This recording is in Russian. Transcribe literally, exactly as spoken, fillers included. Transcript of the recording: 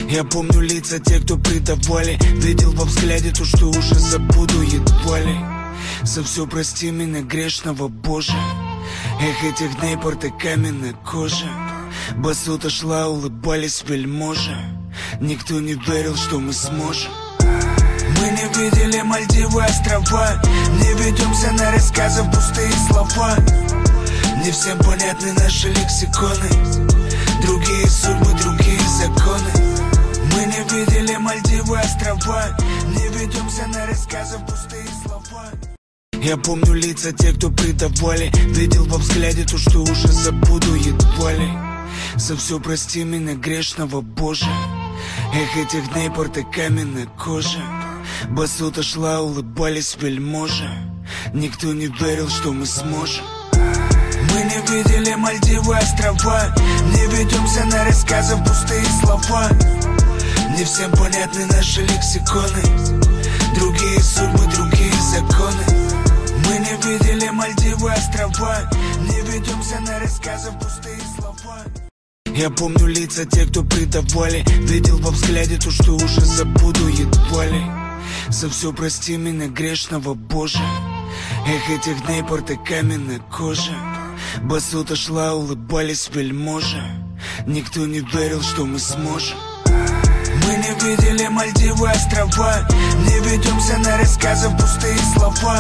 Я помню лица тех, кто предавали. Видел во взгляде то, что уже забуду едва ли. За все прости меня грешного, Боже. Эх, этих дней порты каменная кожа. Басута шла, улыбались вельможи. Никто не верил, что мы сможем. Мы не видели Мальдивы, острова. Не ведемся на рассказы, пустые слова. Не всем понятны наши лексиконы. Другие судьбы, другие законы. Мы не видели Мальдивы, острова. Не ведемся на рассказы, пустые слова. Я помню лица тех, кто предавали. Видел во взгляде то, что уже забуду едва ли. За все прости меня грешного, Боже. Эх, этих дней порты каменная кожа. Басута шла, улыбались вельможи. Никто не верил, что мы сможем. Мы не видели Мальдивы, острова. Не ведемся на рассказы, пустые слова. Не всем понятны наши лексиконы. Другие судьбы, другие законы. Мы не видели Мальдивы, острова. Не ведемся на рассказы, пустые слова. Я помню лица тех, кто предавали. Видел во взгляде то, что уже забуду едва ли. За все прости меня грешного, Боже. Эх, этих дней порты каменная кожа. Басута шла, улыбались вельможи. Никто не верил, что мы сможем. Мы не видели Мальдивы, острова. Не ведемся на рассказы, пустые слова.